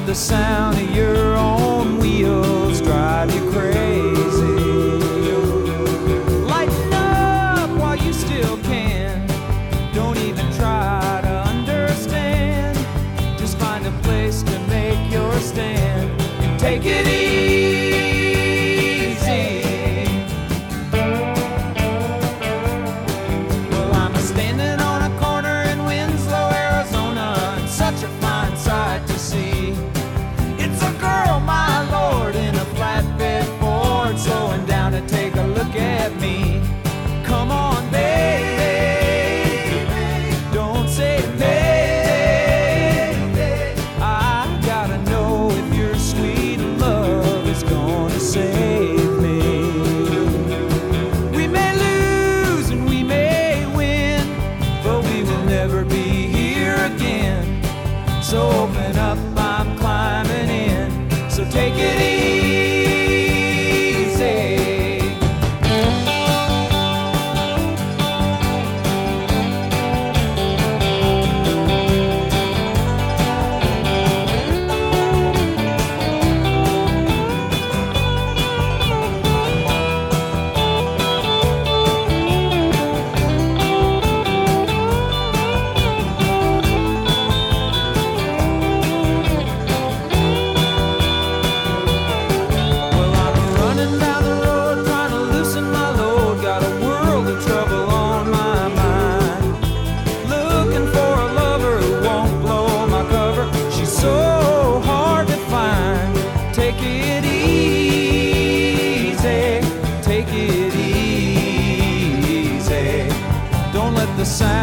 let the sound of your own wheels drive you crazy. Lighten up while you still can. Don't even try to understand. Just find a place to make your stand and take it easy. Well, I'm standing on a corner in Winslow, Arizona, and such a fine sight to see. It's a girl, my lord, in a flatbed Ford, slowing down to take a look at me. Come on, baby, don't say baby. I gotta know if your sweet love is gonna save me. We may lose and we may win, but we will never be here again. So open up, I'm climbing in. So take it easy. Well, I'm running down the road trying to loosen my load. Got a world of trouble on my mind. Looking for a lover who won't blow my cover. She's so hard to find. Take it easy. Take it easy. Don't let the sound